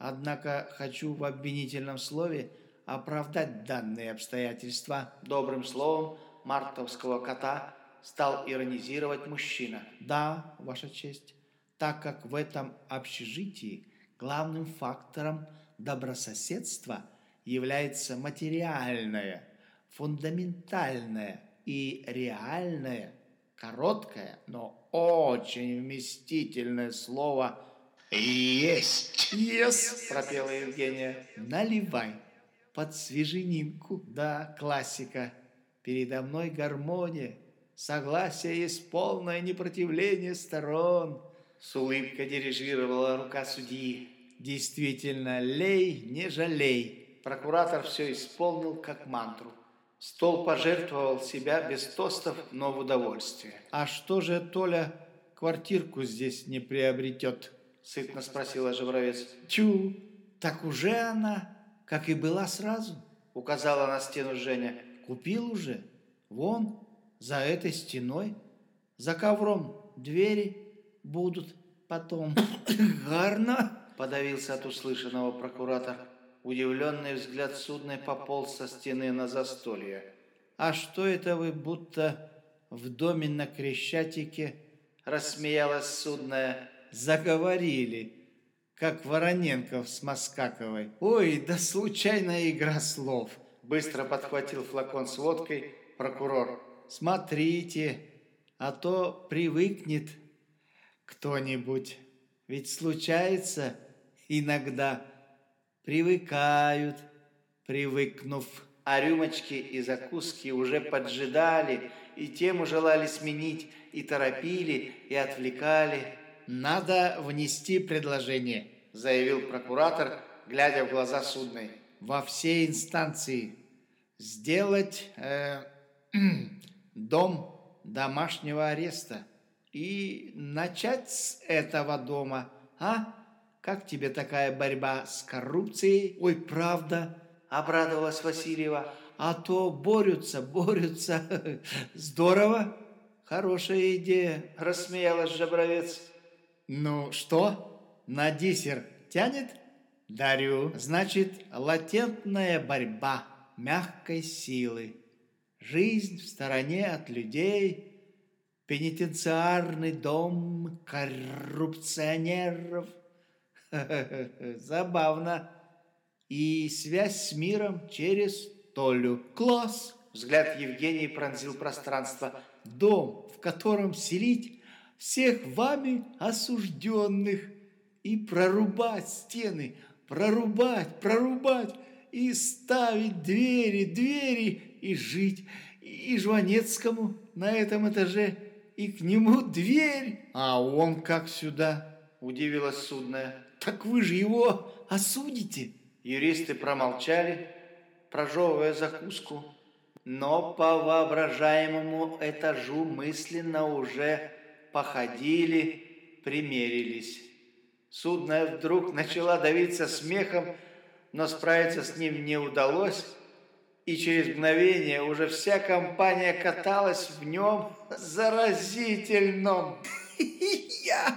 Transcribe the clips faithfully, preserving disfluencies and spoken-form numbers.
Однако хочу в обвинительном слове оправдать данные обстоятельства. Добрым словом мартовского кота стал иронизировать мужчина. Да, Ваша честь, так как в этом общежитии главным фактором добрососедства является материальное, фундаментальное и реальное, короткое, но очень вместительное слово «есть». «Yes», пропела Евгения. Наливай под свеженинку. Да, классика. Передо мной гармония. Согласие есть полное непротивление сторон. С улыбкой дирижировала рука судьи. Действительно, лей, не жалей. Прокуратор все исполнил как мантру. Стол пожертвовал себя без тостов, но в удовольствие. А что же Толя квартирку здесь не приобретет? Сытно спросила Жабровец. Тю, так уже она, как и была сразу, указала на стену Женя. Купил уже? Вон, за этой стеной. За ковром двери будут потом. Гарно, подавился от услышанного прокуратор. Удивленный взгляд судной пополз со стены на застолье. А что это вы будто в доме на Крещатике? Рассмеялась судная. Заговорили, как Вороненков с Москаковой. Ой, да случайная игра слов. Быстро подхватил флакон с водкой прокурор. Смотрите, а то привыкнет кто-нибудь. Ведь случается иногда, привыкают, привыкнув. А рюмочки и закуски уже поджидали, и тему желали сменить, и торопили, и отвлекали. «Надо внести предложение», — заявил прокуратор, глядя в глаза судной. «Во все инстанции сделать э, дом домашнего ареста и начать с этого дома, а? Как тебе такая борьба с коррупцией?» «Ой, правда», — обрадовалась Васильева. «А то борются, борются. Здорово. Хорошая идея», — рассмеялась Жабровец. «Ну что, на диссер тянет?» «Дарю. Значит, латентная борьба мягкой силы. Жизнь в стороне от людей, пенитенциарный дом коррупционеров». Забавно. И связь с миром через Толю. Класс! Взгляд Евгении пронзил пространство. Дом, в котором селить всех вами осужденных и прорубать стены, прорубать, прорубать и ставить двери, двери и жить. И Жванецкому на этом этаже, и к нему дверь. А он как сюда? Удивилась судная. Так вы же его осудите. Юристы промолчали, прожевывая закуску, но по воображаемому этажу мысленно уже походили, примерились. Судная вдруг начала давиться смехом, но справиться с ним не удалось, и через мгновение уже вся компания каталась в нем заразительном. Я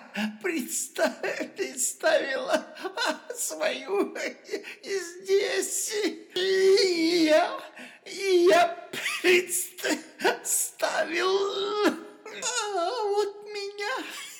представила свою здесь. Я, я представил. А вот меня.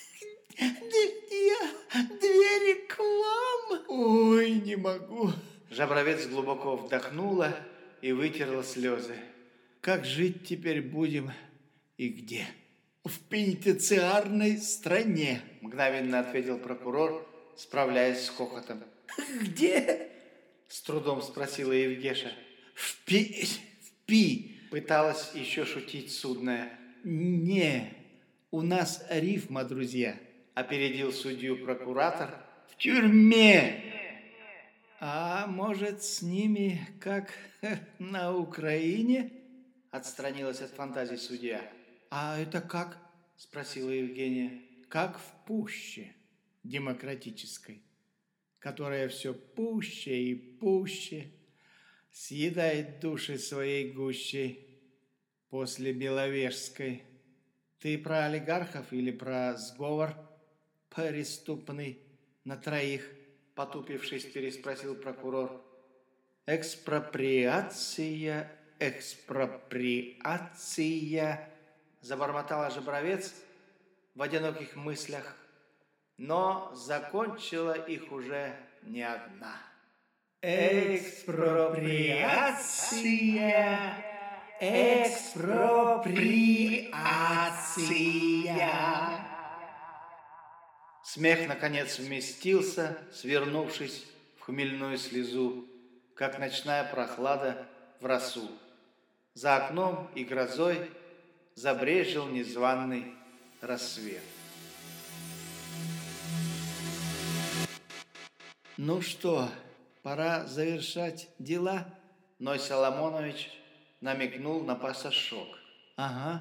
Я двери к вам. Ой, не могу. Жабровец глубоко вдохнула и вытерла слезы. Как жить теперь будем и где? В пенитенциарной стране, мгновенно ответил прокурор, справляясь с хохотом. Где? С трудом спросила Евгеша. В пи... В пи... Пыталась еще шутить судная. Не, у нас рифма, друзья, опередил судью прокуратор. В тюрьме. А может, с ними, как на Украине? Отстранилась от фантазии судья. А это как? Спросила Евгения. Как в пуще демократической, которая все пуще и пуще съедает души своей гущей после Беловежской. Ты про олигархов или про сговор преступный на троих? потупившись, переспросил прокурор. Экспроприация, экспроприация, забормотала Жабровец в одиноких мыслях, но закончила их уже не одна. Экспроприация, экспроприация. Смех, наконец, вместился, свернувшись в хмельную слезу, как ночная прохлада в росу. За окном и грозой забрезжил незваный рассвет. Ну что, пора завершать дела? Ной Соломонович намекнул на пасашок. Ага,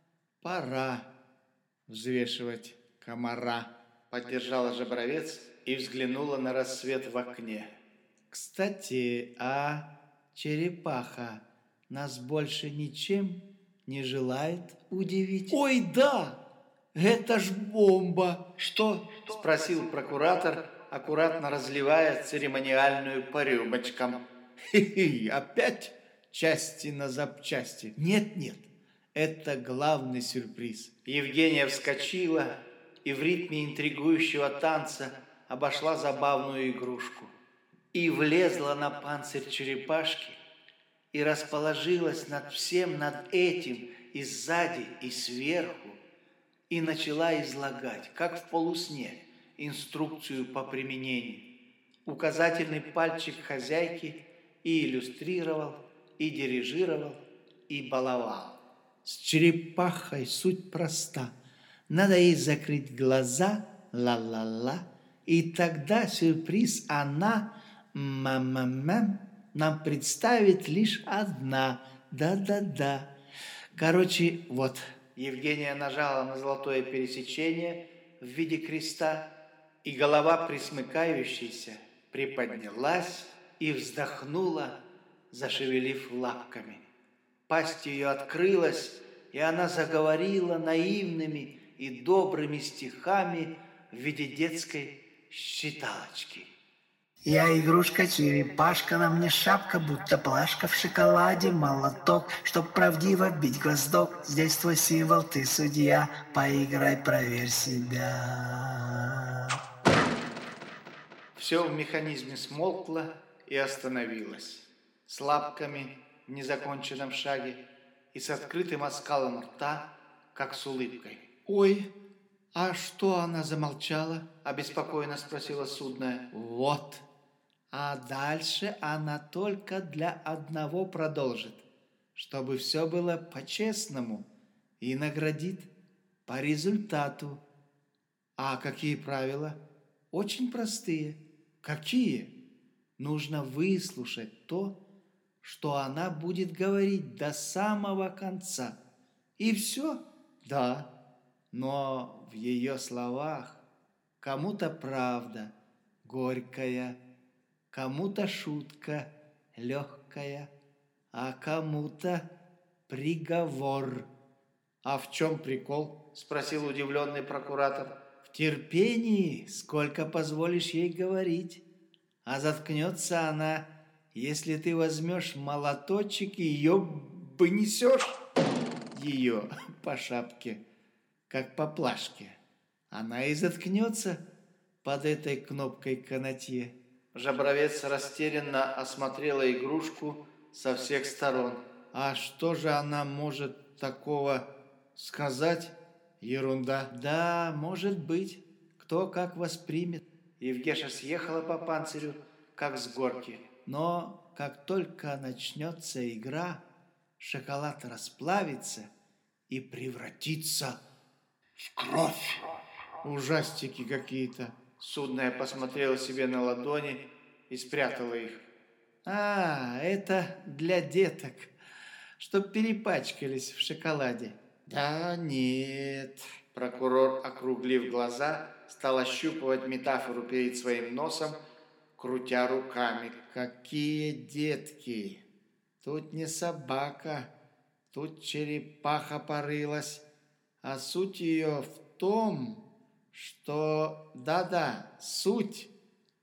пора взвешивать комара, поддержала Жабровец и взглянула на рассвет в окне. Кстати, а черепаха нас больше ничем не желает удивить? Ой, да! Это ж бомба! Что? Спросил прокуратор, аккуратно разливая церемониальную по рюмочкам. Хи-хи, опять части на запчасти? Нет-нет, это главный сюрприз. Евгения вскочила и в ритме интригующего танца обошла забавную игрушку. И влезла на панцирь черепашки, и расположилась над всем над этим и сзади, и сверху, и начала излагать, как в полусне, инструкцию по применению. Указательный пальчик хозяйки и иллюстрировал, и дирижировал, и баловал. С черепахой суть проста. Надо ей закрыть глаза, ла-ла-ла, и тогда сюрприз она, мам-мам-мам, нам представит лишь одна. Да-да-да. Короче, вот. Евгения нажала на золотое пересечение в виде креста, и голова присмыкающейся приподнялась и вздохнула, зашевелив лапками. Пасть ее открылась, и она заговорила наивными и добрыми стихами в виде детской считалочки. Я игрушка-черепашка, на мне шапка, будто плашка в шоколаде, молоток, чтоб правдиво бить гвоздок. Здесь твой символ, ты судья, поиграй, проверь себя. Все в механизме смолкло и остановилось. С лапками в незаконченном шаге и с открытым оскалом рта, как с улыбкой. «Ой, а что она замолчала?» – обеспокоенно спросила судная. «Вот». А дальше она только для одного продолжит, чтобы все было по-честному, и наградит по результату. А какие правила? Очень простые. Какие? Нужно выслушать то, что она будет говорить до самого конца. И все? Да. Но в ее словах кому-то правда горькая, кому-то шутка легкая, а кому-то приговор. «А в чем прикол?» – спросил удивленный прокуратор. «В терпении, сколько позволишь ей говорить. А заткнется она, если ты возьмешь молоточек и ее понесешь ее по шапке, как по плашке. Она и заткнется под этой кнопкой канатье». Жабровец растерянно осмотрела игрушку со всех сторон. «А что же она может такого сказать? Ерунда». «Да, может быть. Кто как воспримет». Евгеша съехала по панцирю, как с горки. Но как только начнется игра, шоколад расплавится и превратится в кровь. Ужастики какие-то. Судная посмотрела себе на ладони и спрятала их. А, это для деток, чтоб перепачкались в шоколаде. Да нет. Прокурор, округлив глаза, стал ощупывать метафору перед своим носом, крутя руками. Какие детки? Тут не собака, тут черепаха порылась, а суть ее в том, что, да-да, суть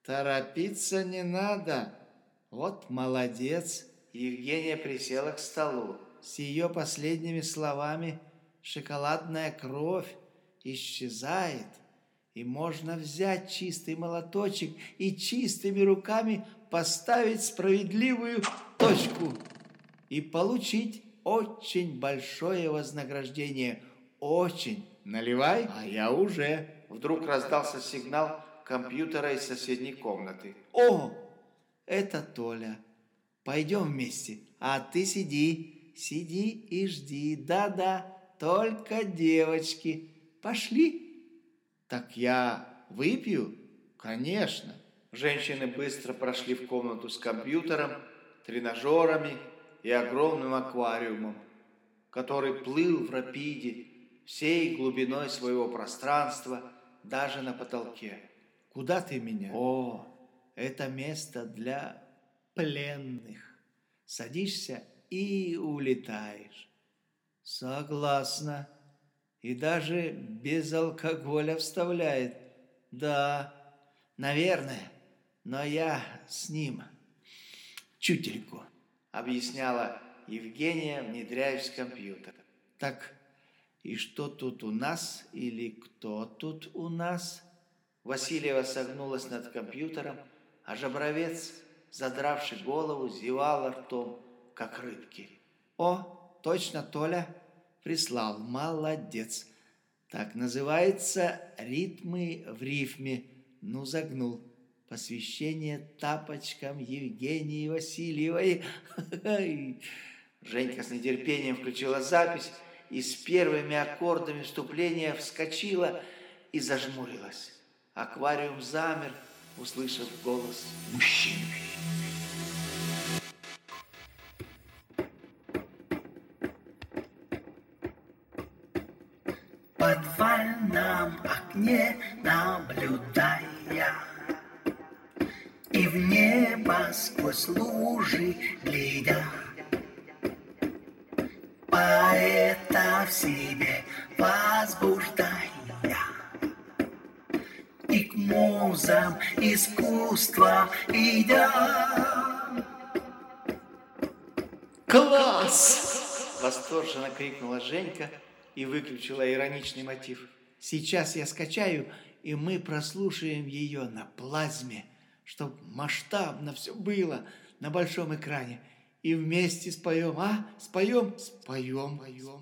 Торопиться не надо. Вот молодец. Евгения присела к столу. С ее последними словами шоколадная кровь исчезает, и можно взять чистый молоточек и чистыми руками поставить справедливую точку и получить очень большое вознаграждение. Очень. Наливай, а я уже. Вдруг раздался сигнал компьютера из соседней комнаты. О, это Толя. Пойдем вместе. А ты сиди, сиди и жди. Да-да, только девочки. Пошли. Так я выпью? Конечно. Женщины быстро прошли в комнату с компьютером, тренажерами и огромным аквариумом, который плыл в рапиде всей глубиной своего пространства, даже на потолке. Куда ты меня? О, это место для пленных. Садишься и улетаешь. Согласна. И даже без алкоголя вставляет. Да, наверное, но я с ним чутельку, объясняла Евгения, внедряясь в компьютер. Так, и что тут у нас или кто тут у нас? Васильева согнулась над компьютером, а Жабровец, задравший голову, зевал ртом, как рыбки. О, точно, Толя прислал. Молодец. Так называется «Ритмы в рифме». Ну, загнул. Посвящение тапочкам Евгении Васильевой. Женька с нетерпением включила запись и с первыми аккордами вступления вскочила и зажмурилась. Аквариум замер, услышав голос мужчины. В подвальном окне наблюдая и в небо сквозь лужи глядя, поэта в себе возбуждая и к музам искусства идя. Класс! Восторженно крикнула Женька и выключила ироничный мотив. Сейчас я скачаю, и мы прослушаем ее на плазме, чтоб масштабно все было на большом экране. И вместе споем, а? Споем? Споем.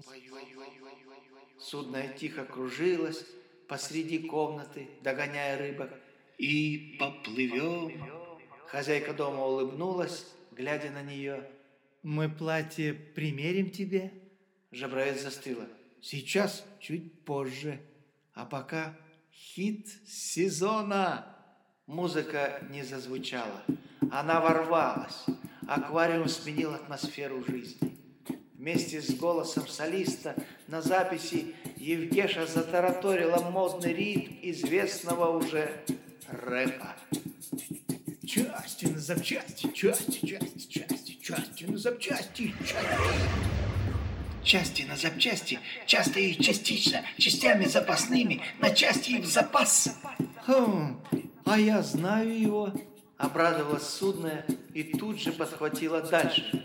Судно тихо кружилось посреди комнаты, догоняя рыбок. И поплывем. Хозяйка дома улыбнулась, глядя на нее. Мы платье примерим тебе? Жабровец застыла. Сейчас, чуть позже. А пока хит сезона. Музыка не зазвучала. Она ворвалась. Аквариум сменил атмосферу жизни. Вместе с голосом солиста на записи Евгеша затараторила модный ритм известного уже рэпа. Части на запчасти, части, части, части, части на запчасти, части. Части на запчасти, часто и частично, частями запасными, на части и в запас. Хм, а я знаю его. Обрадовалась судная и тут же подхватила дальше.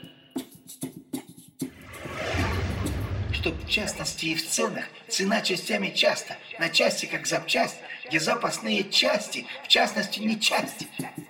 Чтоб в частности и в ценах, цена частями часто, на части как запчасть, где запасные части, в частности не части.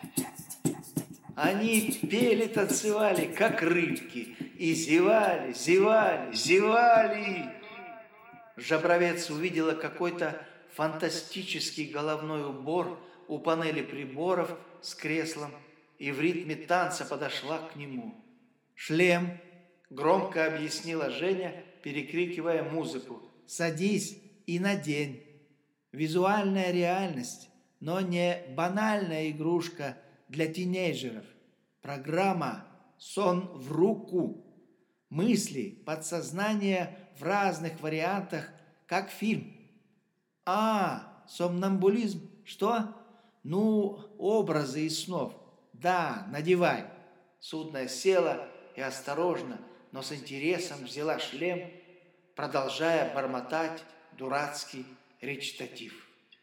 Они пели, танцевали, как рыбки, и зевали, зевали, зевали. Жабровец увидела какой-то фантастический головной убор у панели приборов с креслом и в ритме танца подошла к нему. «Шлем», — громко объяснила Женя, перекрикивая музыку. «Садись и надень. Визуальная реальность, но не банальная игрушка для тинейджеров. Программа «Сон в руку». Мысли, подсознание в разных вариантах, как фильм. А, сомнамбулизм, что? Ну, образы из снов. Да, надевай. Судная села и осторожно, но с интересом взяла шлем, продолжая бормотать дурацкий речитатив.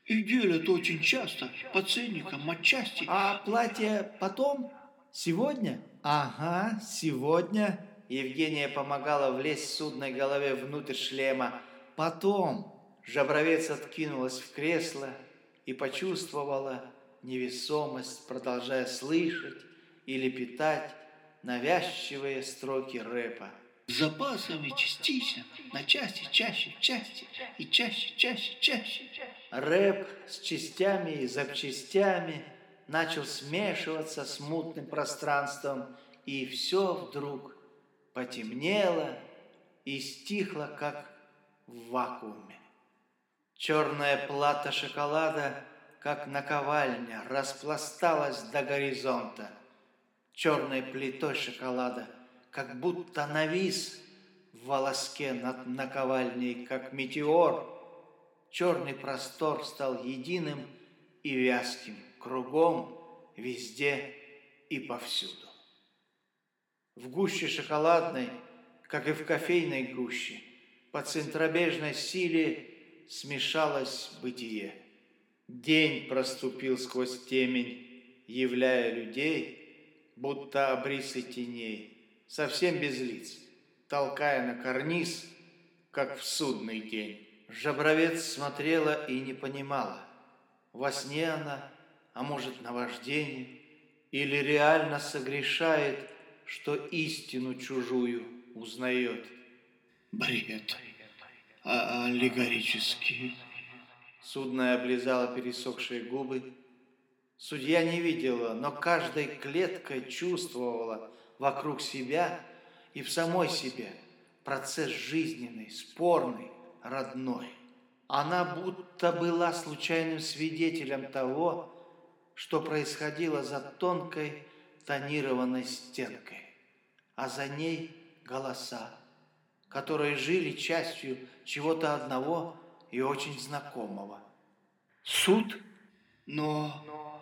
И делят очень часто, по ценникам отчасти. А платье потом? Сегодня? Ага, сегодня. Евгения помогала влезть судной голове внутрь шлема. Потом. Жабровец откинулась в кресло и почувствовала невесомость, продолжая слышать и лепетать навязчивые строки рэпа. С запасами частично, на части, чаще, части, и чаще, чаще, чаще. Рэп с частями и запчастями начал смешиваться с мутным пространством, и все вдруг потемнело и стихло, как в вакууме. Черная плата шоколада, как наковальня, распласталась до горизонта. Черной плитой шоколада, как будто навис в волоске над наковальней, как метеор. Черный простор стал единым и вязким, кругом, везде и повсюду. В гуще шоколадной, как и в кофейной гуще, по центробежной силе смешалось бытие. День проступил сквозь темень, являя людей, будто обрисы теней, совсем без лиц, толкая на карниз, как в судный день. Жабровец смотрела и не понимала, во сне она, а может наваждение, или реально согрешает, что истину чужую узнает. Бред. А аллегорический. Судная облизала пересохшие губы. Судья не видела, но каждой клеткой чувствовала вокруг себя и в самой себе процесс жизненный, спорный, родной. Она будто была случайным свидетелем того, что происходило за тонкой тонированной стенкой, а за ней голоса, которые жили частью чего-то одного и очень знакомого. Суд? Но...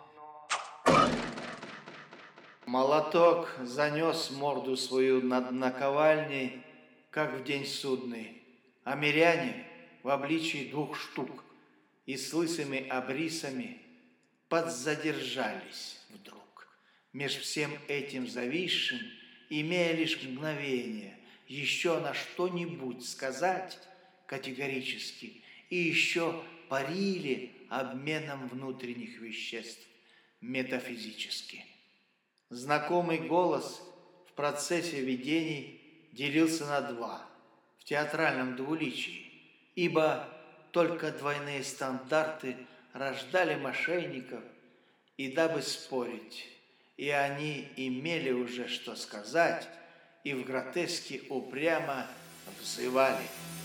Молоток занес морду свою над наковальней, как в день судный, а миряне в обличии двух штук и с лысыми обрисами подзадержались вдруг. Меж всем этим зависшим, имея лишь мгновение, еще на что-нибудь сказать категорически, и еще парили обменом внутренних веществ метафизически. Знакомый голос в процессе видений делился на два в театральном двуличии, ибо только двойные стандарты рождали мошенников, и дабы спорить, и они имели уже что сказать, и в гротеске упрямо взывали.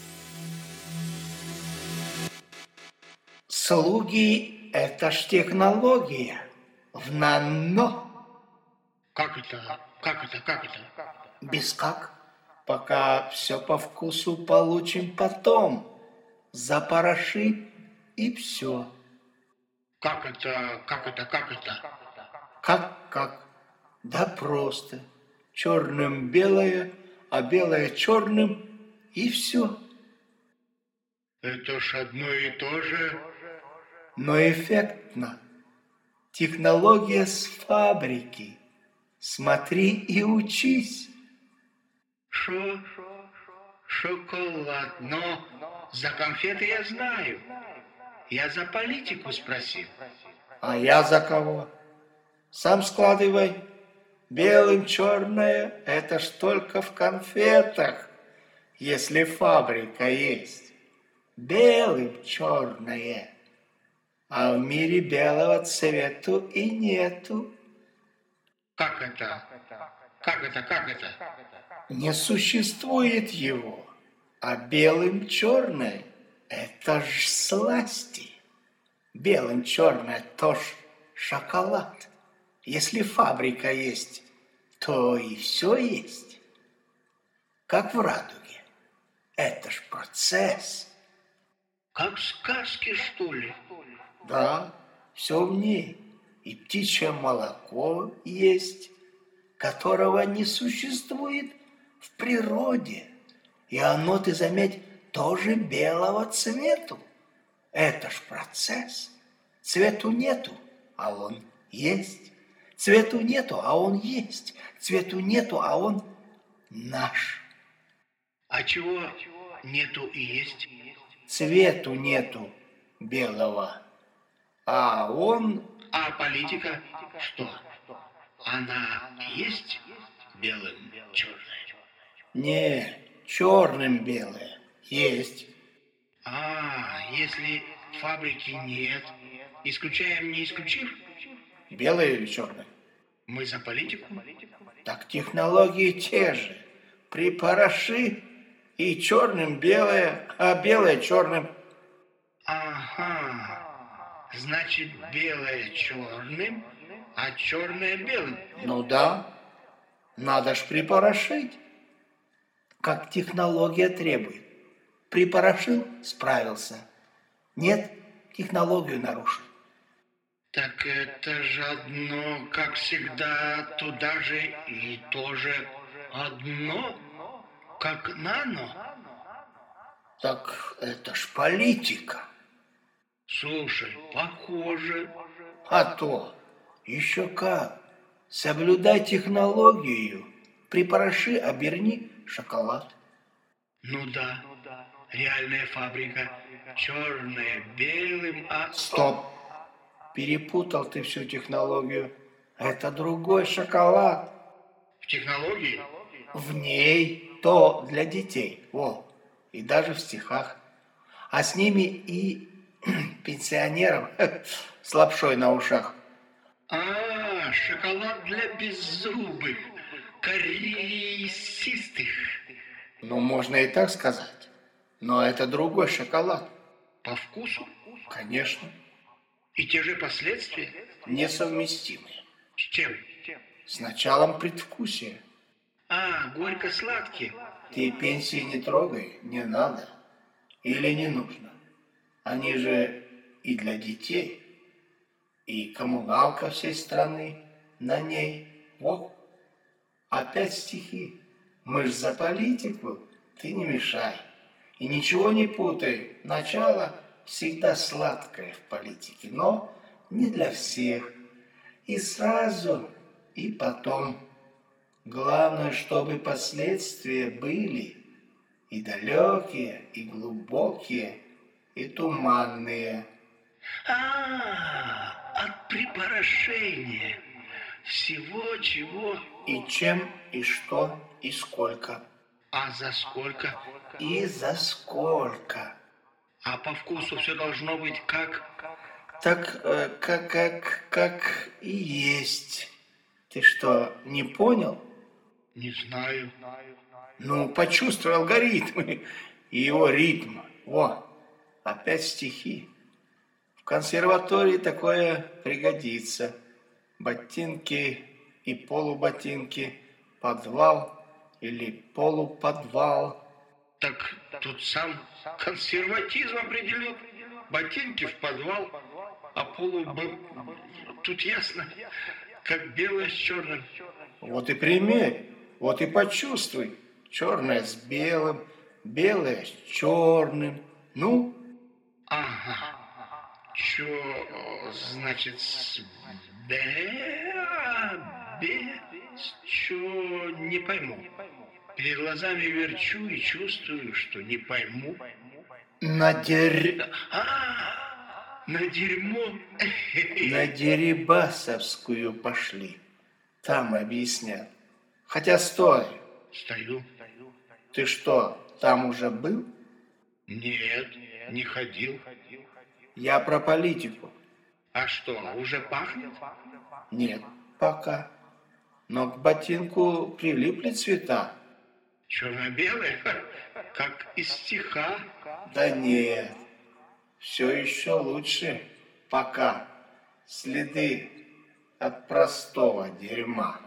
Слуги – это ж технология. В нано. Как это? Как это? Как это? Без как. Пока все по вкусу получим потом. Запороши и все. Как это? Как это? Как это? Как-как? Да просто. Черным белое, а белое черным, и все. Это ж одно и то же. Но эффектно. Технология с фабрики. Смотри и учись. Шо? Шоколад. Но за конфеты я знаю. Я за политику спросил. А я за кого? Сам складывай. Белым черное – это ж только в конфетах, если фабрика есть. Белым черное. А в мире белого цвету и нету. Как это? Как это? Как это? Не существует его. А белым черное – это ж сласти. Белым черное – то ж шоколад. Если фабрика есть, то и все есть. Как в радуге. Это ж процесс. Как в сказке, что ли? Да, все в ней. И птичье молоко есть, которого не существует в природе. И оно, ты заметь, тоже белого цвету. Это ж процесс. Цвету нету, а он есть. Цвету нету, а он есть. Цвету нету, а он наш. А чего нету и есть? Цвету нету белого, а он... А политика что? Она есть белым черная? Не, черным белое есть. А, если фабрики нет, исключаем, не исключив? Белое или черное? Мы за политику? Так технологии те же. Припороши и черным белое, а белое черным. Ага, значит белое черным, а черное белым. Ну да, надо ж припорошить, как технология требует. Припорошил — справился. Нет, технологию нарушил. Так это же одно, как всегда, туда же и тоже одно, как нано. Так это ж политика. Слушай, похоже. А то, еще как. Соблюдай технологию. Припороши, оберни шоколад. Ну да, реальная фабрика, черное белым, а... Стоп. Перепутал ты всю технологию. Это другой шоколад. В технологии? В ней то для детей. Во. И даже в стихах. А с ними и пенсионерам с лапшой на ушах. А, шоколад для беззубых, кариесистых. Ну, можно и так сказать. Но это другой шоколад. По вкусу? Конечно. И те же последствия? Несовместимые. С чем? С началом предвкусия. А, горько-сладкие. Ты пенсии не трогай, не надо. Или не нужно. Они же и для детей. И коммуналка всей страны на ней. Вот. Опять стихи. Мы ж за политику. Ты не мешай. И ничего не путай. Начало всегда сладкое в политике, но не для всех. И сразу, и потом. Главное, чтобы последствия были и далекие, и глубокие, и туманные. А, от припорошения всего чего. И чем, и что, и сколько. А за сколько? И за сколько. А по вкусу все должно быть как... Так, э, как, как, как и есть. Ты что, не понял? Не знаю. Ну, почувствуй алгоритмы и его ритм. Во, опять стихи. В консерватории такое пригодится. Ботинки и полуботинки, подвал или полуподвал. Так тут сам консерватизм определен. Ботинки в подвал, а полу... Тут ясно, как белое с черным. Вот и примерь, вот и почувствуй. Черное с белым, белое с черным. Ну? Ага. Чё, значит, с бе... бе... Чё, не пойму. Перед глазами верчу и чувствую, что не пойму. На дер... А, на дерьмо. На Дерибасовскую пошли. Там объяснят. Хотя стой. Стою. Ты что, там уже был? Нет, не ходил. Я про политику. А что, уже пахнет? Нет, пока. Но к ботинку прилипли цвета. Черно-белые? Как из стиха. Да нет, все еще лучше. Пока. Следы от простого дерьма.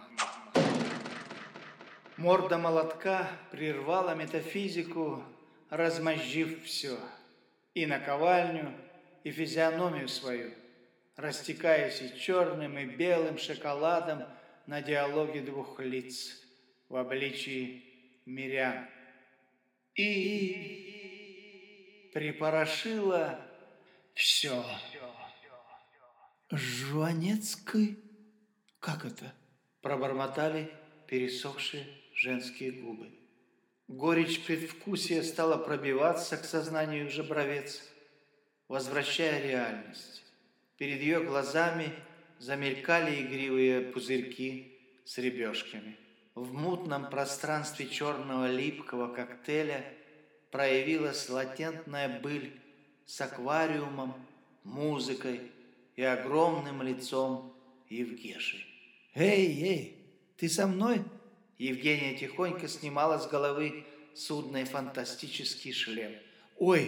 Морда молотка прервала метафизику, размозжив все. И наковальню, и физиономию свою, растекаясь и черным, и белым шоколадом на диалоге двух лиц в обличии мирян. И припорошила Все. Жванецкий? Как это? Пробормотали пересохшие женские губы. Горечь предвкусия стала пробиваться к сознанию Жабровец, возвращая реальность. Перед ее глазами замелькали игривые пузырьки с ребешками. В мутном пространстве черного липкого коктейля проявилась латентная быль с аквариумом, музыкой и огромным лицом Евгеши. Эй, эй, ты со мной? Евгения тихонько снимала с головы судный фантастический шлем. Ой,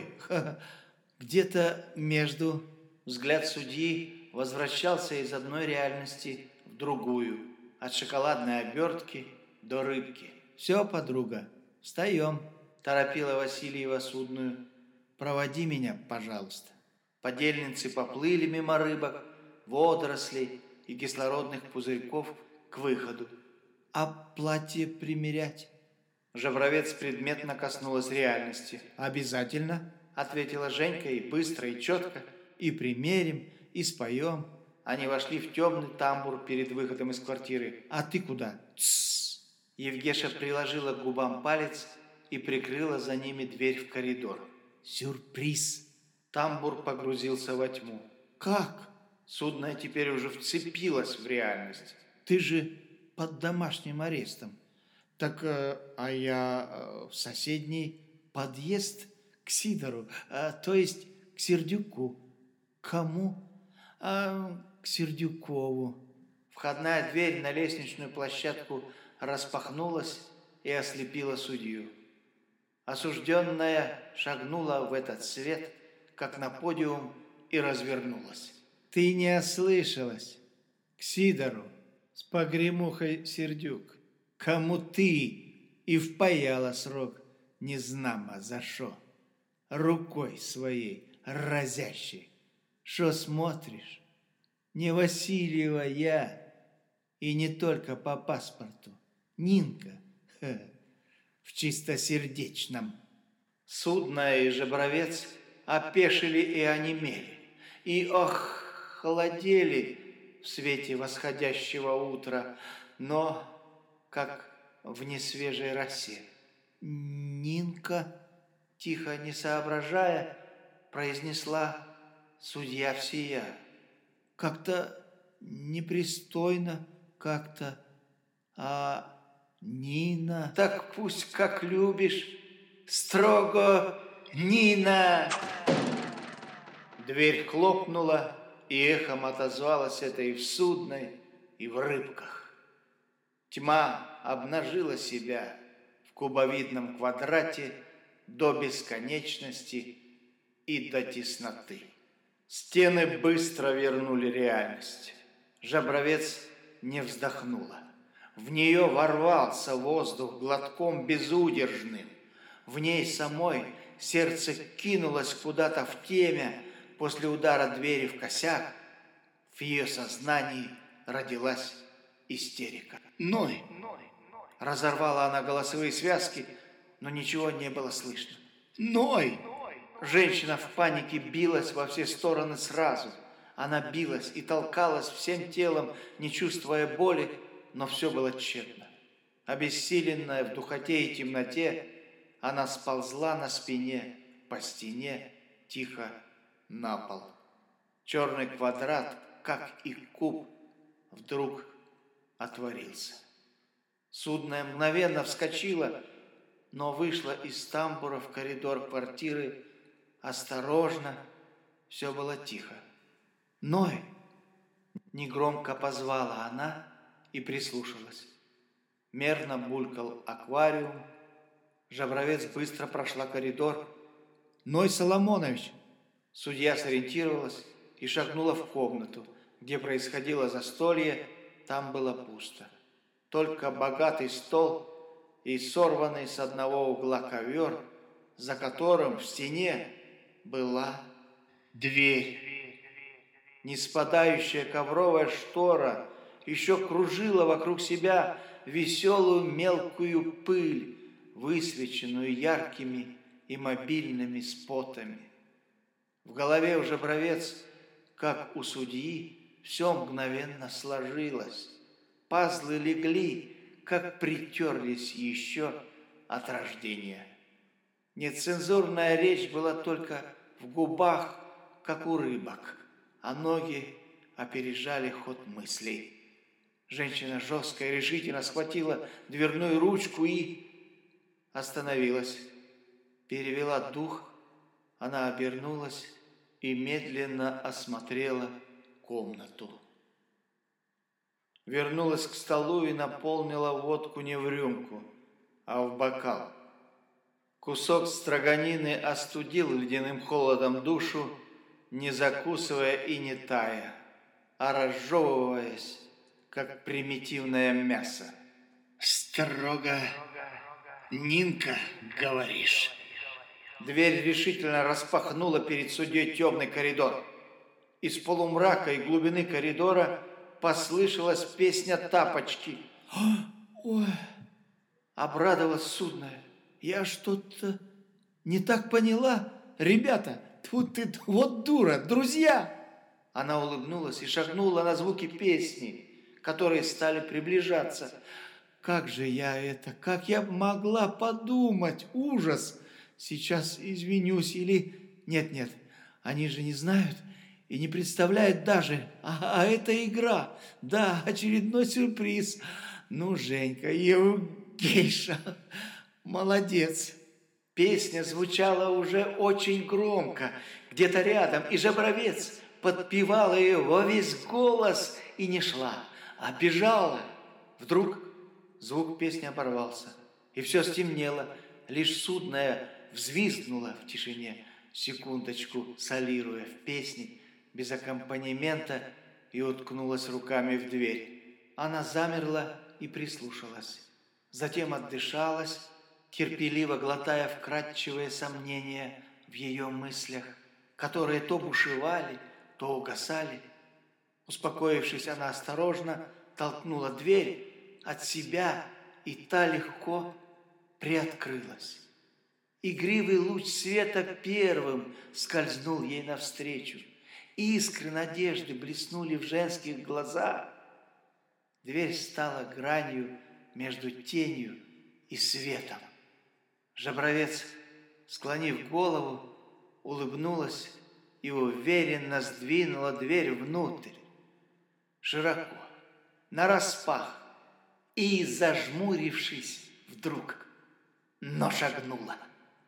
где-то между... Взгляд судьи возвращался из одной реальности в другую, от шоколадной обертки до рыбки. Все, подруга, встаем, торопила Васильева судную. Проводи меня, пожалуйста. Подельницы поплыли мимо рыбок, водорослей и кислородных пузырьков к выходу. А платье примерять? Жабровец предметно коснулась реальности. Обязательно, ответила Женька и быстро, и четко. И примерим, и споем. Они вошли в темный тамбур перед выходом из квартиры. А ты куда? Тссс. Евгеша приложила к губам палец и прикрыла за ними дверь в коридор. Сюрприз. Тамбур погрузился во тьму. Как? Судно теперь уже вцепилось в реальность. Ты же под домашним арестом. Так, э, а я э, в соседний подъезд к Сидору, э, то есть к Сердюку. Кому? А, к Сердюкову. Входная дверь на лестничную площадку распахнулась и ослепила судью. Осужденная шагнула в этот свет, как на подиум, и развернулась. Ты не ослышалась. К Сидору с погремухой Сердюк. Кому ты и впаяла срок незнамо за шо. Рукой своей разящей. Шо смотришь? Не Васильева я, и не только по паспорту. Нинка, ха, в чистосердечном. Судно и Жабровец опешили и онемели, и, ох, холодели в свете восходящего утра, но как в несвежей росе. Нинка, тихо, не соображая, произнесла судья всея. Как-то непристойно, как-то, а Нина... Так пусть как любишь, строго, Нина! Дверь хлопнула, и эхом отозвалась это и в судной, и в рыбках. Тьма обнажила себя в кубовидном квадрате до бесконечности и до тесноты. Стены быстро вернули реальность. Жабровец не вздохнула. В нее ворвался воздух глотком безудержным. В ней самой сердце кинулось куда-то в темя после удара двери в косяк. В ее сознании родилась истерика. Ной! Разорвала она голосовые связки, но ничего не было слышно. Ной! Женщина в панике билась во все стороны сразу. Она билась и толкалась всем телом, не чувствуя боли, но все было тщетно. Обессиленная в духоте и темноте, она сползла на спине, по стене, тихо на пол. Черный квадрат, как и куб, вдруг отворился. Судно мгновенно вскочило, но вышло из тамбура в коридор квартиры осторожно, все было тихо. «Ной!» – негромко позвала она и прислушалась. Мерно булькал аквариум. Жабровец быстро прошла коридор. «Ной Соломонович!» Судья сориентировалась и шагнула в комнату, где происходило застолье. Там было пусто. Только богатый стол и сорванный с одного угла ковер, за которым в стене была дверь. Неспадающая ковровая штора еще кружила вокруг себя веселую мелкую пыль, высвеченную яркими и мобильными спотами. В голове у Жабровец, как у судьи, все мгновенно сложилось. Пазлы легли, как притерлись еще от рождения. Нецензурная речь была только в губах, как у рыбок, а ноги опережали ход мыслей. Женщина жестко и решительно схватила дверную ручку и остановилась. Перевела дух, она обернулась и медленно осмотрела комнату. Вернулась к столу и наполнила водку не в рюмку, а в бокал. Кусок строганины остудил ледяным холодом душу, не закусывая и не тая, а разжевываясь, как примитивное мясо. Строго Нинка, говоришь? Дверь решительно распахнула перед судьей темный коридор. Из полумрака и глубины коридора послышалась песня «Тапочки». Ой, Обрадовалась судная. Я что-то не так поняла. Ребята, тут ты вот дура, друзья. Она улыбнулась и шагнула на звуки песни, которые стали приближаться. Как же я это, как я могла подумать, ужас. Сейчас извинюсь или... Нет-нет, они же не знают и не представляют даже. А, а это игра, да, очередной сюрприз. Ну, Женька, Евгейша, молодец. Песня звучала уже очень громко, где-то рядом, и Жабровец подпевала ее во весь голос и не шла, а бежала. Вдруг звук песни оборвался, и все стемнело, лишь судная взвизгнула в тишине, секундочку солируя в песне без аккомпанемента, и уткнулась руками в дверь. Она замерла и прислушалась, затем отдышалась, терпеливо глотая вкрадчивые сомнения в ее мыслях, которые то бушевали, то угасали. Успокоившись, она осторожно толкнула дверь от себя, и та легко приоткрылась. Игривый луч света первым скользнул ей навстречу. Искры надежды блеснули в женских глазах. Дверь стала гранью между тенью и светом. Жабровец, склонив голову, улыбнулась и уверенно сдвинула дверь внутрь, широко, нараспах, и, зажмурившись, вдруг, но шагнула.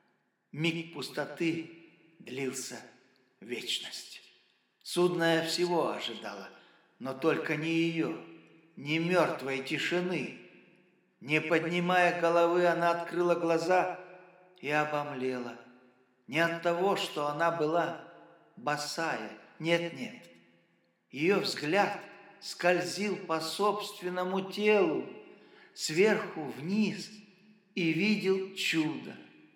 Миг пустоты длился вечность. Судная всего ожидала, но только не ее, не мертвой тишины. Не поднимая головы, она открыла глаза и обомлела. Не от того, что она была босая, нет-нет. Ее взгляд скользил по собственному телу, сверху вниз, и видел чудо.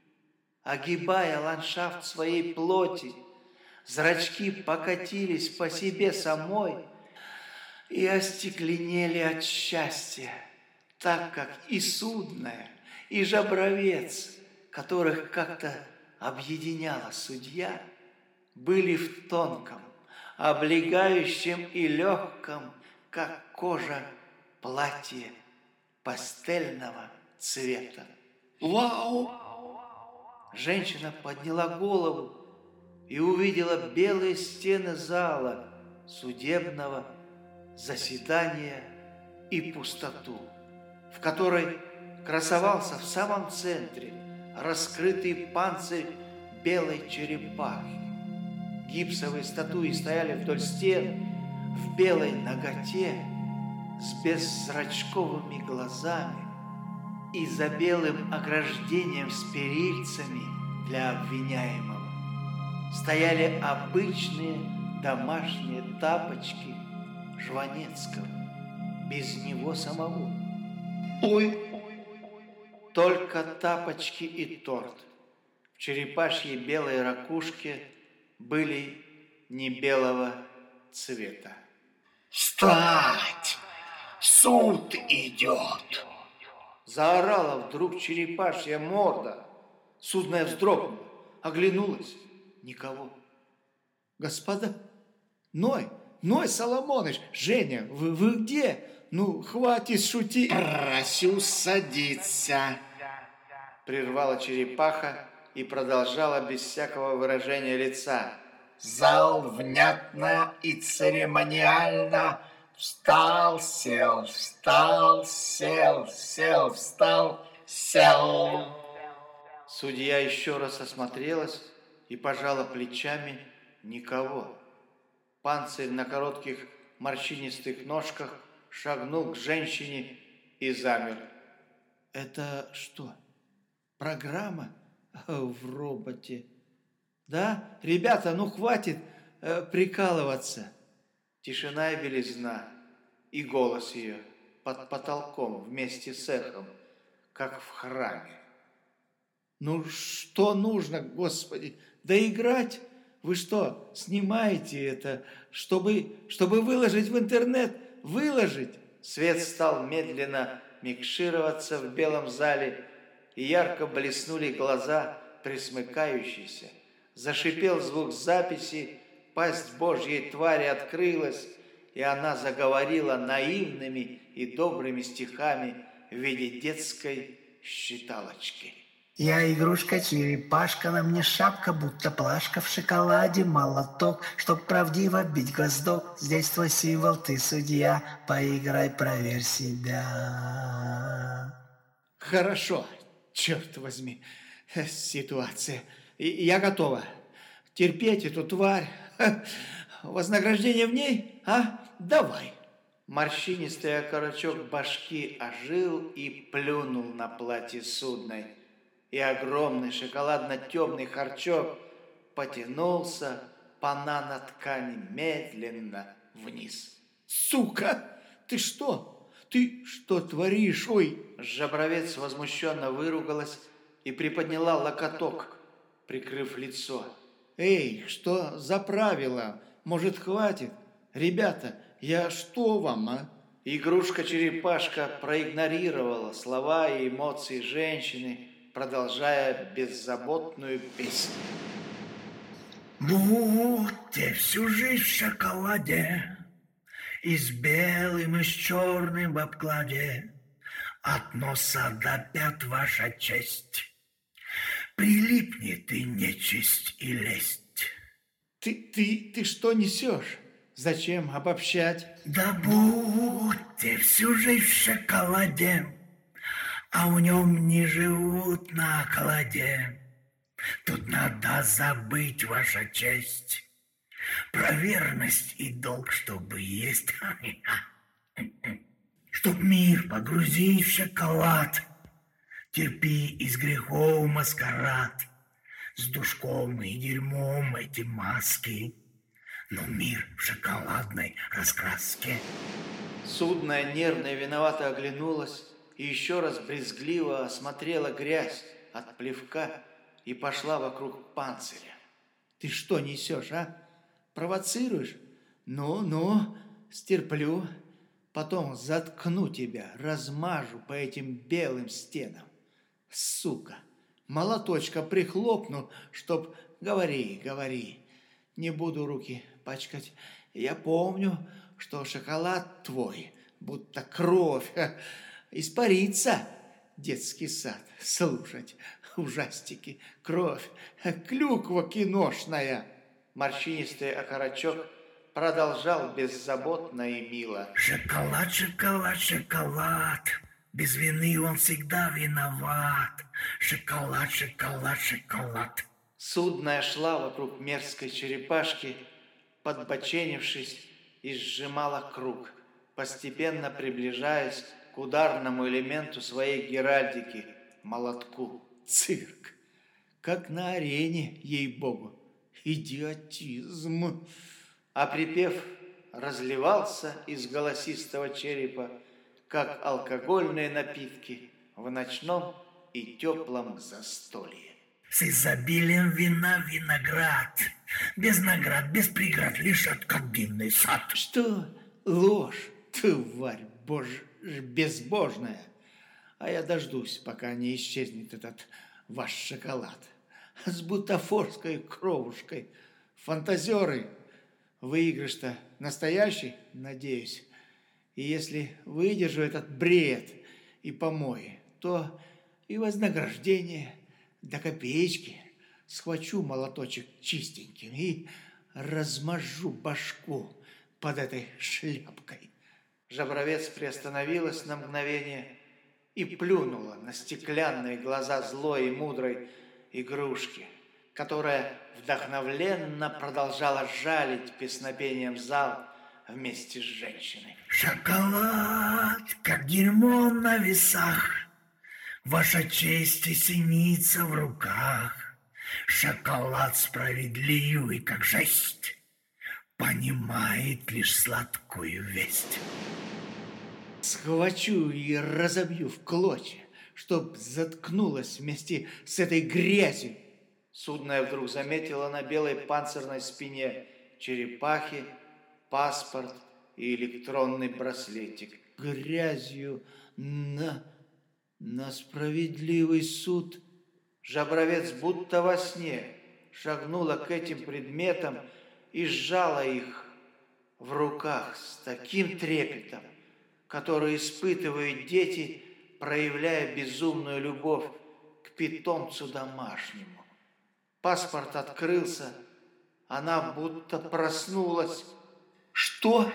Огибая ландшафт своей плоти, зрачки покатились по себе самой и остекленели от счастья, так как и судная, и Жабровец, которых как-то объединяла судья, были в тонком, облегающем и легком, как кожа, платье пастельного цвета. Вау! Женщина подняла голову и увидела белые стены зала, судебного заседания и пустоту, в которой красовался в самом центре раскрытый панцирь белой черепахи. Гипсовые статуи стояли вдоль стен в белой наготе с беззрачковыми глазами и за белым ограждением с перильцами для обвиняемого. Стояли обычные домашние тапочки Жванецкого, без него самого. Ой! Только тапочки и торт в черепашьей белой ракушке были не белого цвета. Встать! Суд идет! Заорала вдруг черепашья морда. Судная вздрогнула, оглянулась. Никого. Господа, Ной, Ной Соломоныч, Женя, вы, вы где? Ну, хватит шутить. Просю садиться, Прервала черепаха и продолжала без всякого выражения лица. Зал внятно и церемониально встал, сел, встал, сел, сел, встал, сел. Судья еще раз осмотрелась и пожала плечами. Никого. Панцирь на коротких морщинистых ножках шагнул к женщине и замер. Это что, программа в роботе? Да? Ребята, ну хватит э, прикалываться. Тишина и белизна, и голос ее под потолком вместе с эхом, как в храме. Ну что нужно, Господи? Да играть? Вы что, снимаете это, чтобы, чтобы выложить в интернет? Выложить? Свет стал медленно микшироваться в белом зале, и ярко блеснули глаза пресмыкающиеся. Зашипел звук записи, пасть Божьей твари открылась, и она заговорила наивными и добрыми стихами в виде детской считалочки. Я игрушка-черепашка, на мне шапка, будто плашка в шоколаде, молоток, чтоб правдиво бить гвоздок. Здесь твой символ, ты судья, поиграй, проверь себя. Хорошо, черт возьми, ситуация. И я готова. Терпеть эту тварь. Вознаграждение в ней? А? Давай. Морщинистый окорочок башки ожил и плюнул на платье судной. И огромный шоколадно-темный харчок потянулся по наноткани медленно вниз. «Сука! Ты что? Ты что творишь? Ой!» Жабровец возмущенно выругалась и приподняла локоток, прикрыв лицо. «Эй, что за правила? Может, хватит? Ребята, я что вам, а?» Игрушка-черепашка проигнорировала слова и эмоции женщины, продолжая беззаботную песню. Будьте всю жизнь в шоколаде, и с белым, и с черным в обкладе, от носа до пят ваша честь, прилипнет и нечисть, и лесть. Ты, ты, ты что несешь? Зачем обобщать? Да будьте всю жизнь в шоколаде, а в нем не живут на окладе. Тут надо забыть, ваша честь, про верность и долг, чтобы есть. Чтоб мир погрузить в шоколад, терпи из грехов маскарад. С душком и дерьмом эти маски, но мир в шоколадной раскраске. Судная нервно и виновато оглянулась и еще раз брезгливо осмотрела грязь от плевка и пошла вокруг панциря. Ты что несешь, а? Провоцируешь? Ну-ну, стерплю. Потом заткну тебя, размажу по этим белым стенам. Сука, молоточка прихлопну, чтоб... Говори, говори. Не буду руки пачкать. Я помню, что шоколад твой, будто кровь, испарится. Детский сад, слушать, ужастики, кровь, клюква киношная. Морщинистый окорочок продолжал беззаботно и мило. Шоколад, шоколад, шоколад, без вины он всегда виноват. Шоколад, шоколад, шоколад. Судная шла вокруг мерзкой черепашки, подбоченившись, и сжимала круг, постепенно приближаясь к ударному элементу своей геральдики – молотку. Цирк. Как на арене, ей-богу. Идиотизм. А припев разливался из голосистого черепа, как алкогольные напитки в ночном и теплом застолье. С изобилием вина виноград, без наград, без преград, лишь откровенный сад. Что? Ложь, тварь бож... безбожная. А я дождусь, пока не исчезнет этот ваш шоколад с бутафорской кровушкой фантазеры. Выигрыш-то настоящий, надеюсь. И если выдержу этот бред и помои, то и вознаграждение до копеечки. Схвачу молоточек чистеньким и размажу башку под этой шляпкой. Жабровец приостановилась на мгновение и плюнула на стеклянные глаза злой и мудрой игрушки, которая вдохновленно продолжала жалить песнопением зал вместе с женщиной. Шоколад, как дерьмо на весах, ваша честь и синица в руках. Шоколад справедливый, как жесть, понимает лишь сладкую весть. Схвачу и разобью в клочья, чтоб заткнулась вместе с этой грязью. Судная вдруг заметила на белой панцирной спине черепахи паспорт и электронный браслетик. Грязью на, на справедливый суд. Жабровец будто во сне шагнула к этим предметам и сжала их в руках с таким трепетом, который испытывают дети, проявляя безумную любовь к питомцу домашнему. Паспорт открылся, она будто проснулась. Что?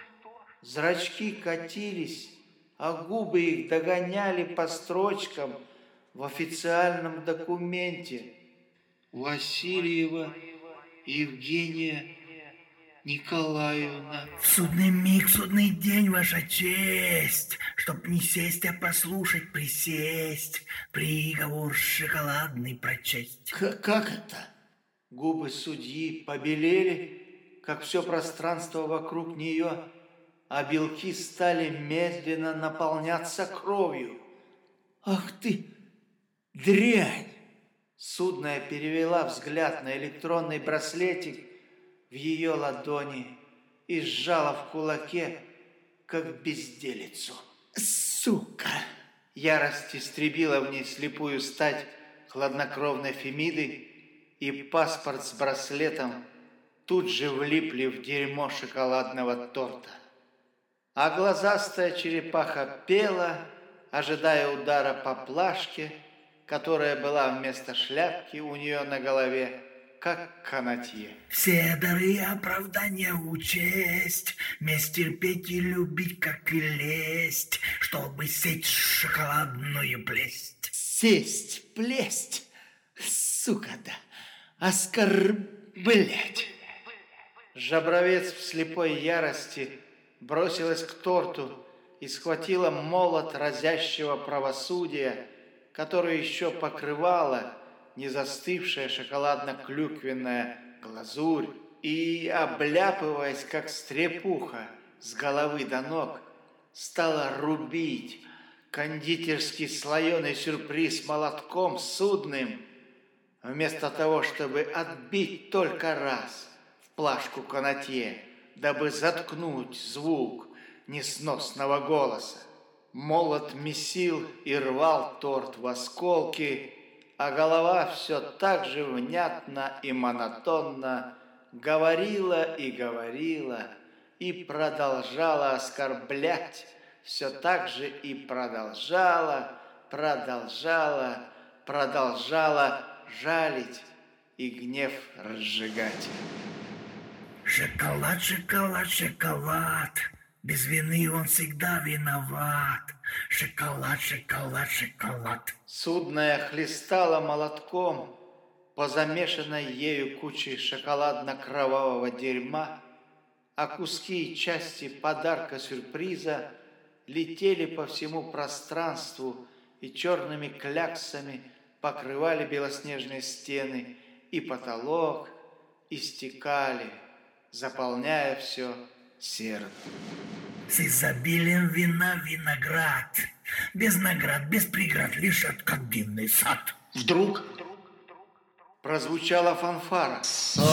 Зрачки катились, а губы их догоняли по строчкам в официальном документе. Васильева Евгения Николаевна. В судный миг, в судный день, ваша честь, чтоб не сесть, а послушать, присесть, приговор шоколадный прочесть. К- как это? Губы судьи побелели, как все пространство вокруг нее, а белки стали медленно наполняться кровью. Ах ты, дрянь! Судная перевела взгляд на электронный браслетик в ее ладони и сжала в кулаке, как безделицу. Сука! Ярость истребила в ней слепую стать хладнокровной Фемиды, и паспорт с браслетом тут же влипли в дерьмо шоколадного торта. А глазастая черепаха пела, ожидая удара по плашке, которая была вместо шляпки у нее на голове, как канатье. Все дары оправдания учесть, месть терпеть и любить, как и лесть, чтобы сесть шоколадную плесть. Сесть, плесть, сука, да, оскорблять. Жабровец в слепой ярости бросилась к торту и схватила молот разящего правосудия, который еще покрывала не застывшая шоколадно-клюквенная глазурь, и, обляпываясь, как стрепуха, с головы до ног, стала рубить кондитерский слоеный сюрприз молотком судным, вместо того, чтобы отбить только раз в плашку канатье, дабы заткнуть звук несносного голоса. Молот месил и рвал торт в осколки, а голова все так же внятно и монотонно говорила и говорила и продолжала оскорблять, все так же и продолжала, продолжала, продолжала жалить и гнев разжигать. Шоколад, шоколад, шоколад, без вины он всегда виноват. Шоколад, шоколад, шоколад. Судная хлестала молотком по замешанной ею куче шоколадно-кровавого дерьма, а куски и части подарка-сюрприза летели по всему пространству и черными кляксами покрывали белоснежные стены и потолок, и стекали, заполняя все серым. С изобилием вина виноград, без наград, без преград, лишь откровенный сад. Вдруг прозвучала фанфара.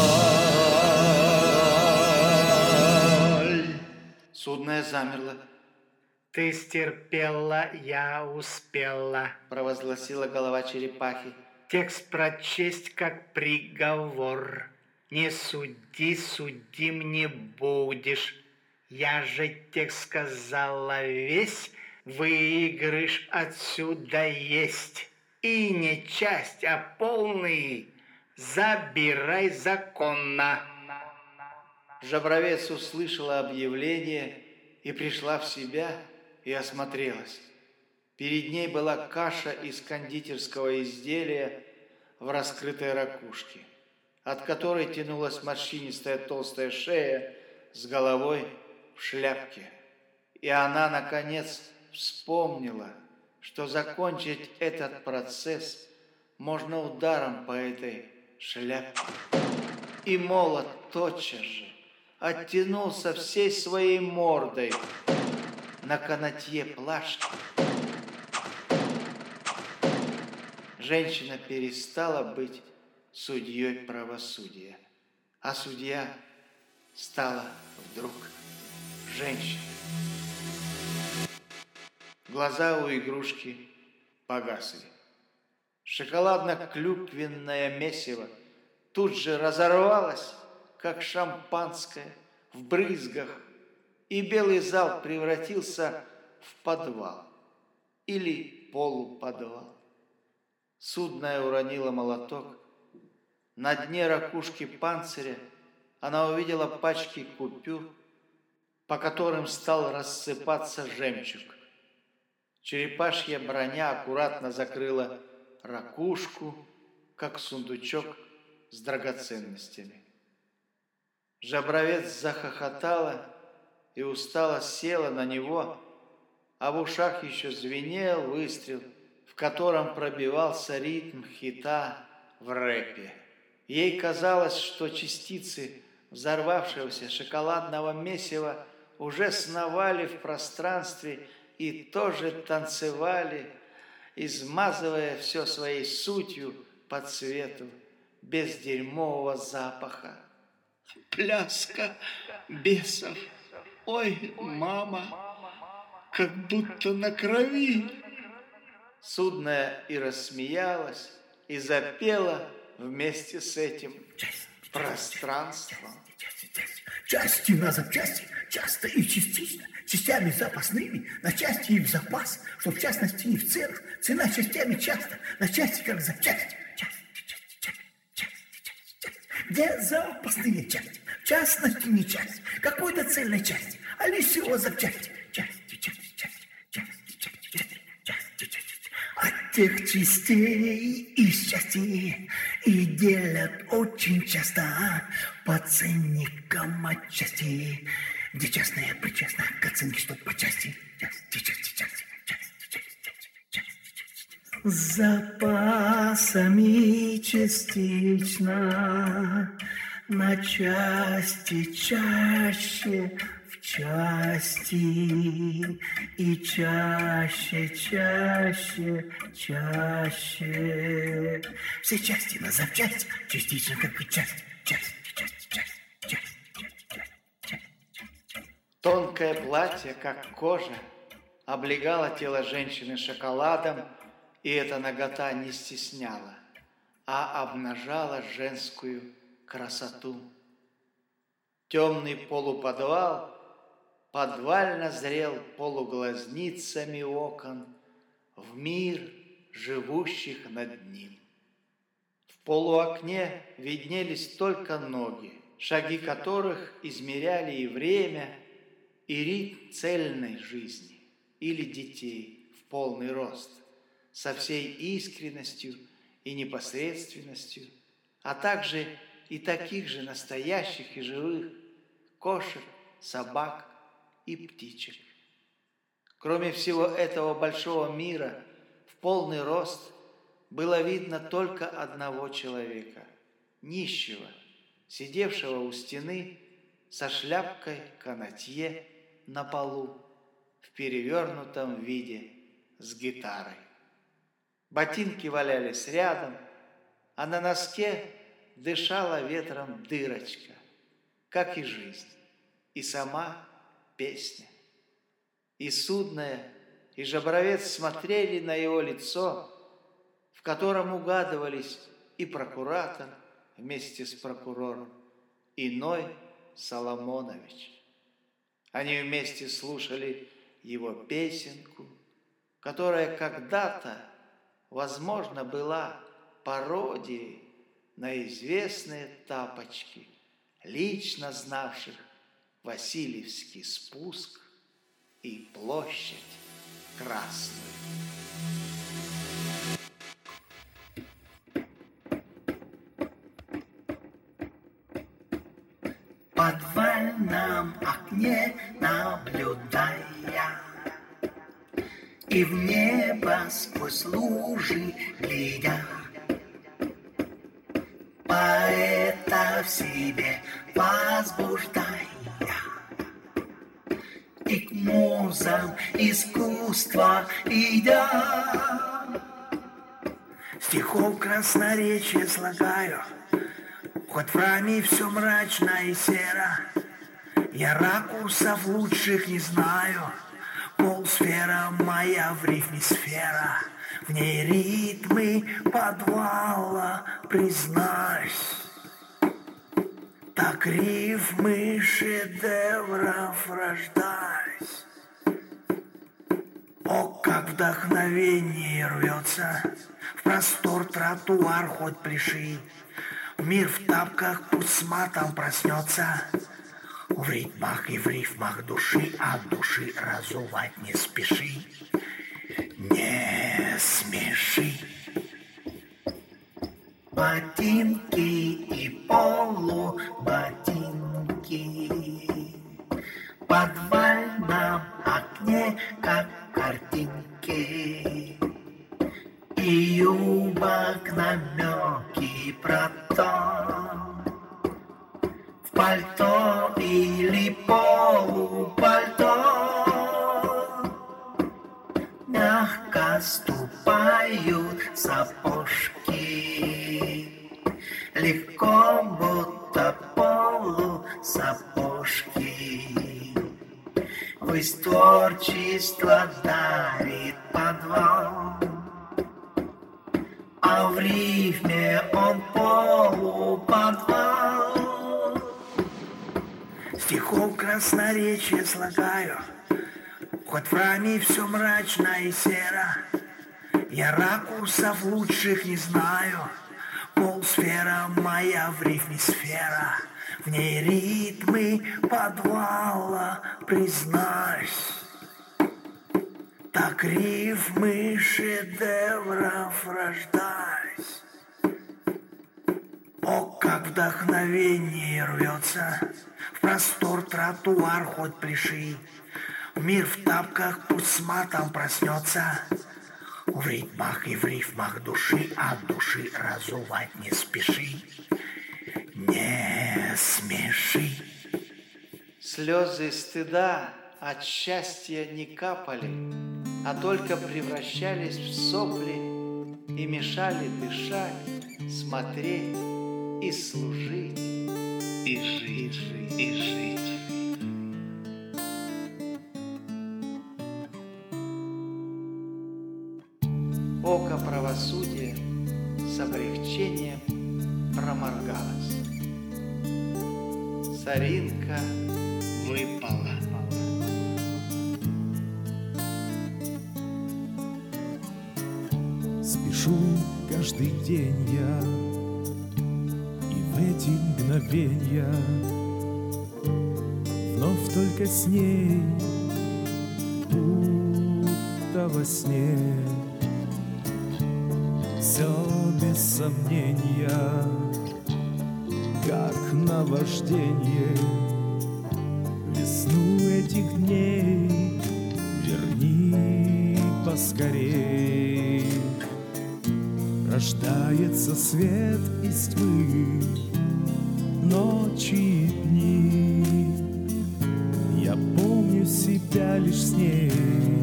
Судная замерла. Ты стерпела, я успела. Провозгласила голова черепахи. Текст прочесть как приговор. Не суди, судим не будешь. Я же тебе сказала, весь выигрыш отсюда есть. И не часть, а полный забирай законно. Жабровец услышала объявление и пришла в себя и осмотрелась. Перед ней была каша из кондитерского изделия в раскрытой ракушке, от которой тянулась морщинистая толстая шея с головой в шляпке. И она, наконец, вспомнила, что закончить этот процесс можно ударом по этой шляпке. И молот тотчас же оттянулся всей своей мордой на канатье плашки. Женщина перестала быть судьей правосудия, а судья стала вдруг женщиной. Глаза у игрушки погасли. Шоколадно-клюквенное месиво тут же разорвалось, как шампанское, в брызгах, и белый зал превратился в подвал или полуподвал. Судная уронила молоток. На дне ракушки панциря она увидела пачки купюр, по которым стал рассыпаться жемчуг. Черепашья броня аккуратно закрыла ракушку, как сундучок с драгоценностями. Жабровец захохотала и устало села на него, а в ушах еще звенел выстрел, в котором пробивался ритм хита в рэпе. Ей казалось, что частицы взорвавшегося шоколадного месива уже сновали в пространстве и тоже танцевали, измазывая все своей сутью по цвету бездерьмового запаха. Пляска бесов. Ой, мама, как будто на крови. Судная и рассмеялась, и запела вместе с этим пространством. Части на запчасти, часто и частично, частями запасными, на части и в запас, что в частности и в целых, цена частями часто, на части как запчасти. Где запасные части? В частности, не часть, какой-то цельной части, а лишь всего запчасти. Части, части, части, части, части, части, части, части. От тех частей из частей и делят очень часто по ценникам отчасти, где частные причастны к оценке, что по части. Части, части, части, части, части, части, части. С запасами частично, на части чаще, в части и чаще, чаще, чаще. Все части на запчасти, частично как и части, части, части, части, части, части, части. Тонкое платье, как кожа, облегало тело женщины шоколадом, и эта нагота не стесняла, а обнажала женскую красоту. Темный полуподвал подвально зрел полуглазницами окон в мир живущих над ним. В полуокне виднелись только ноги, шаги которых измеряли и время, и ритм цельной жизни или детей в полный рост, со всей искренностью и непосредственностью, а также и таких же настоящих и живых кошек, собак и птичек. Кроме всего этого большого мира, в полный рост было видно только одного человека, нищего, сидевшего у стены со шляпкой канатье на полу в перевернутом виде с гитарой. Ботинки валялись рядом, а на носке дышала ветром дырочка, как и жизнь, и сама песня. И судная, и жабровец смотрели на его лицо, в котором угадывались и прокуратор вместе с прокурором, иной Соломонович. Они вместе слушали его песенку, которая когда-то, возможно, была пародией на известные тапочки, лично знавших Васильевский спуск и площадь Красную. В подвальном окне наблюдая и в небо сквозь лужи глядя, поэта в себе возбуждая и к музам искусства идя, стихов красноречие слагаю, хоть в раме все мрачно и серо, я ракурсов лучших не знаю, полсфера моя в рифме сфера, в ней ритмы подвала, признаюсь, так рифмы шедевров рождаюсь. О, как вдохновение рвется в простор тротуар, хоть пляши, мир в тапках пусть с матом проснется, в ритмах и в рифмах души, от души разувать не спеши, не смеши. Ботинки и полуботинки в подвальном окне, как картинки, и юбок намеки про то, в пальто или полупальто мягко ступают сапожки, легко будто полусапожки. Высь творчество дарит подвал, а в рифме он полуподвал. Стихов красноречие слагаю, хоть в раме все мрачно и серо, я ракурсов лучших не знаю, полсфера моя в рифме сфера, в ней ритмы подвала, признаюсь, так рифмы шедевров рождаюсь. О, как вдохновение рвется в простор тротуар, хоть пляши, мир в тапках пусть с матом проснется, в ритмах и в рифмах души, от души разувать не спеши, не смеши. Слезы стыда от счастья не капали, а только превращались в сопли и мешали дышать, смотреть и служить, и жить, и жить. Око правосудия с облегчением проморгалось. Соринка выпала. Спешу каждый день я, и в эти мгновенья вновь только с ней, будто во сне. Все без сомнения, как наваждение, весну этих дней верни поскорей. Рождается свет из тьмы, ночи и дни. Я помню себя лишь с ней,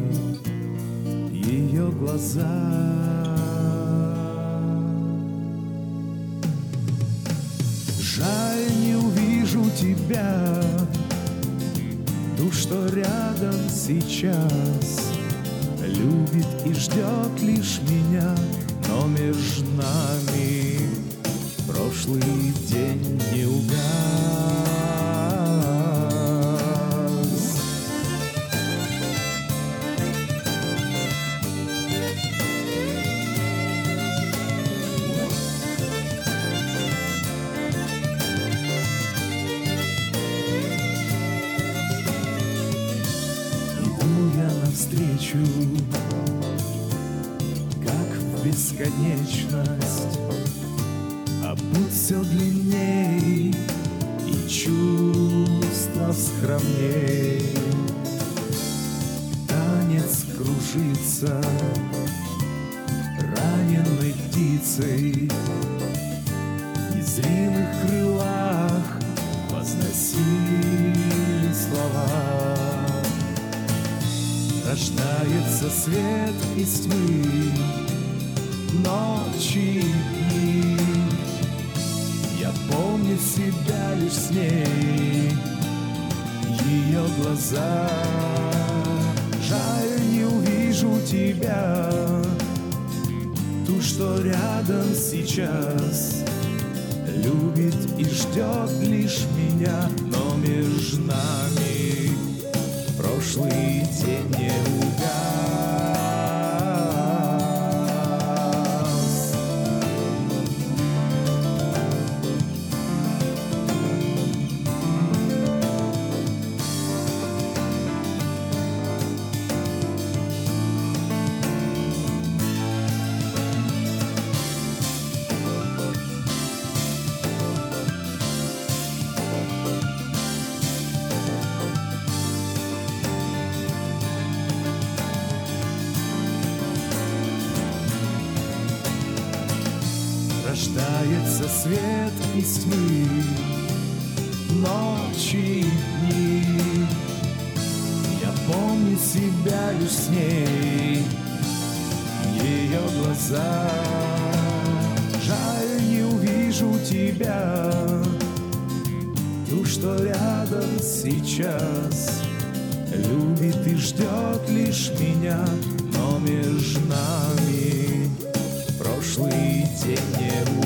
ее глаза. Жаль, не увижу тебя, ту, что рядом сейчас, любит и ждет лишь меня, но между нами прошлый день не угас. Навстречу, как в бесконечность, а путь все длинней и чувства скромней. Танец кружится раненой птицей, в незримых крылах возносили слова. Рождается свет из тьмы, ночи и дни. Я помню себя лишь с ней, ее глаза. Жаль, не увижу тебя, ту, что рядом сейчас, любит и ждет лишь меня, но между нами прошлый день не угас. Рождается свет из тьмы, ночи и дни. Я помню себя лишь с ней, ее глаза. Жаль, не увижу тебя, ту, что рядом сейчас, любит и ждет лишь меня, но между нами прошлый день не